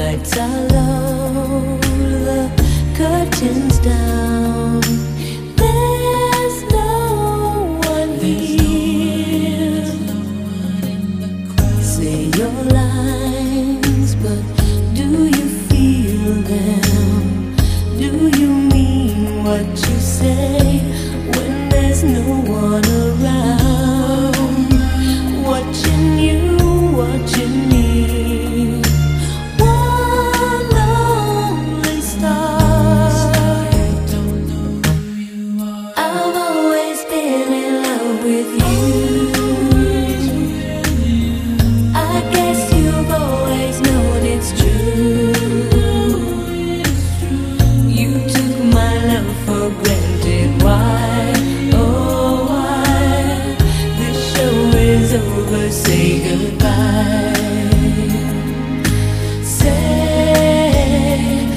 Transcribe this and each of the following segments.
lights are low, the curtains down. There's no one here. Say your lines, but do you feel them? Do you mean what you say when there's no one around? Watching you, watching me. One lonely star. I've always been in love with you. I guess you've always known it's true. You took my love for granted. Why? Oh, why? This show is over. Say goodbye. Say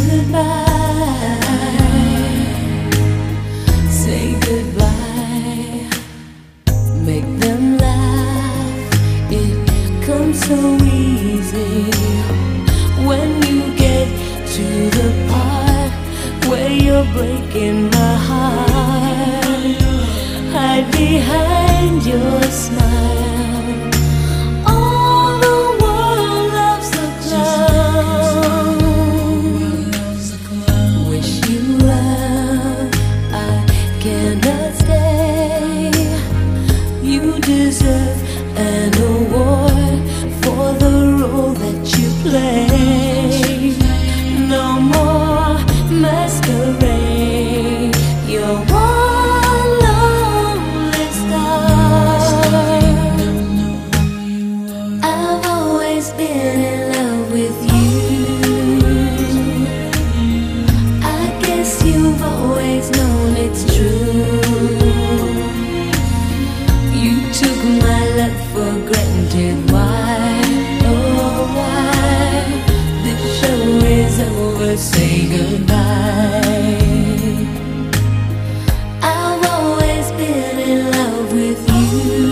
goodbye. Say goodbye. Make them laugh. It comes so easy when you get to the part where you're breaking my heart. Hide behind your smile. All the world loves a clown. Wish you well, I cannot stay. You deserve an award for the role that you play. No more masquerade. You're one lonely star. I've always been in love with you. I guess you've always known it's true. You took my love for granted. Why? Oh, why? This show is over. Say goodbye. I've always been in love with you.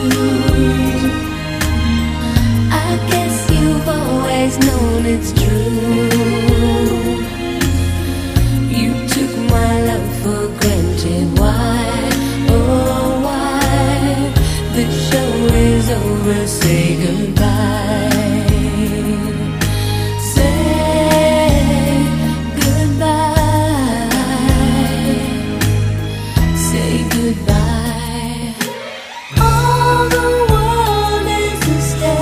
I guess you've always known it's true. You took my love for granted. Why? Oh, why? The show is over. Say goodbye. Say goodbye. Say goodbye. All the world is a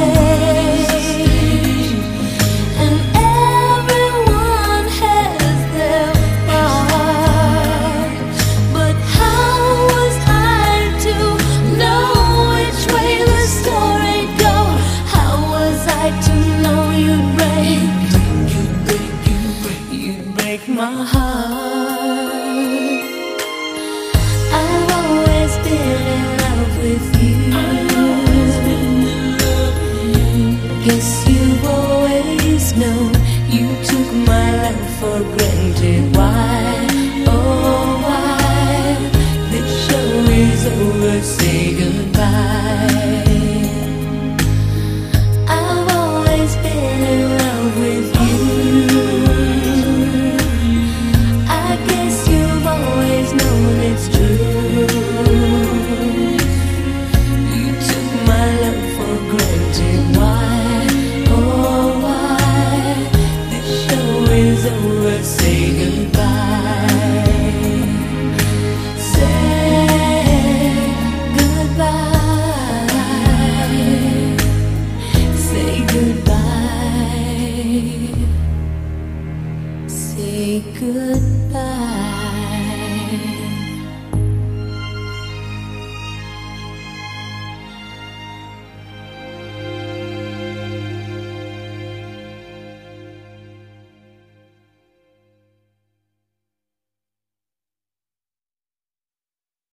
stage, and everyone has their part. But how was I to know which way the story'd go? How was I to know you'd break my heart? I've always been in love with you. Guess you've always known. You took my love for granted. Why? Oh, why? This show is over. Say goodbye. I've always been in love with you. I guess you've always known it's true. You took my love for granted. Why? Oh, why? This show is over. Say goodbye. Say goodbye. Say goodbye. Say goodbye.